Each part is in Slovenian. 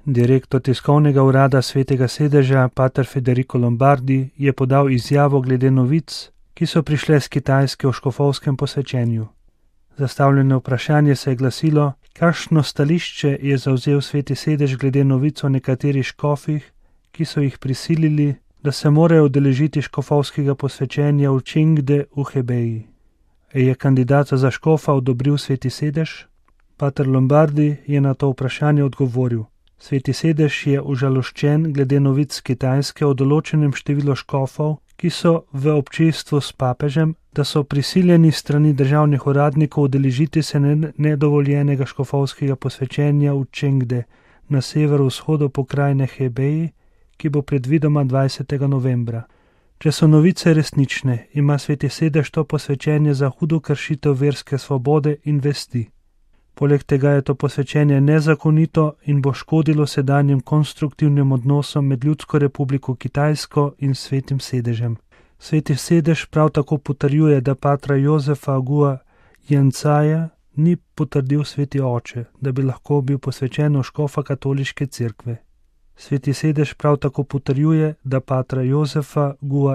Direktor tiskovnega urada Svetega sedeža, pater Federico Lombardi, je podal izjavo glede novic, ki so prišle z Kitajske o škofovskem posvečenju. Zastavljeno vprašanje se je glasilo, kakšno stališče je zavzel Sveti sedež glede novic o nekaterih škofih, ki so jih prisilili, da se morajo udeležiti škofovskega posvečenja v Čingde v Hebeji. Je kandidata za škofa odobril Sveti sedež? Pater Lombardi je na to vprašanje odgovoril. Sveti sedež je užaloščen glede novic z Kitajske o določenem številu škofov, ki so v občestvu s papežem, da so prisiljeni strani državnih uradnikov udeležiti se nedovoljenega škofovskega posvečenja v Čingde na severovzhodu pokrajine Hebeji, ki bo predvidoma 20. novembra. Če so novice resnične, ima Sveti sedež to posvečenje za hudo kršitev verske svobode in vesti. Poleg tega je to posvečenje nezakonito in bo škodilo sedanjim konstruktivnim odnosom med Ljudsko republiko Kitajsko in Svetim sedežem. Sveti sedež prav tako potrjuje, da patra Jozefa Gua Jancaja ni potrdil Sveti oče, da bi lahko bil posvečen v škofa katoliške cerkve. Sveti sedež prav tako potrjuje, da patra Jozefa Gua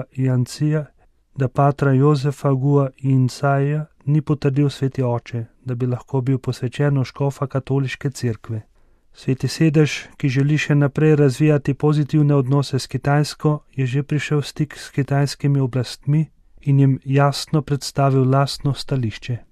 Jancaja ni potrdil Sveti oče, da bi lahko bil posvečen v škofa katoliške cerkve. Sveti sedež, ki želi še naprej razvijati pozitivne odnose s Kitajsko, je že prišel v stik s kitajskimi oblastmi in jim jasno predstavil lastno stališče.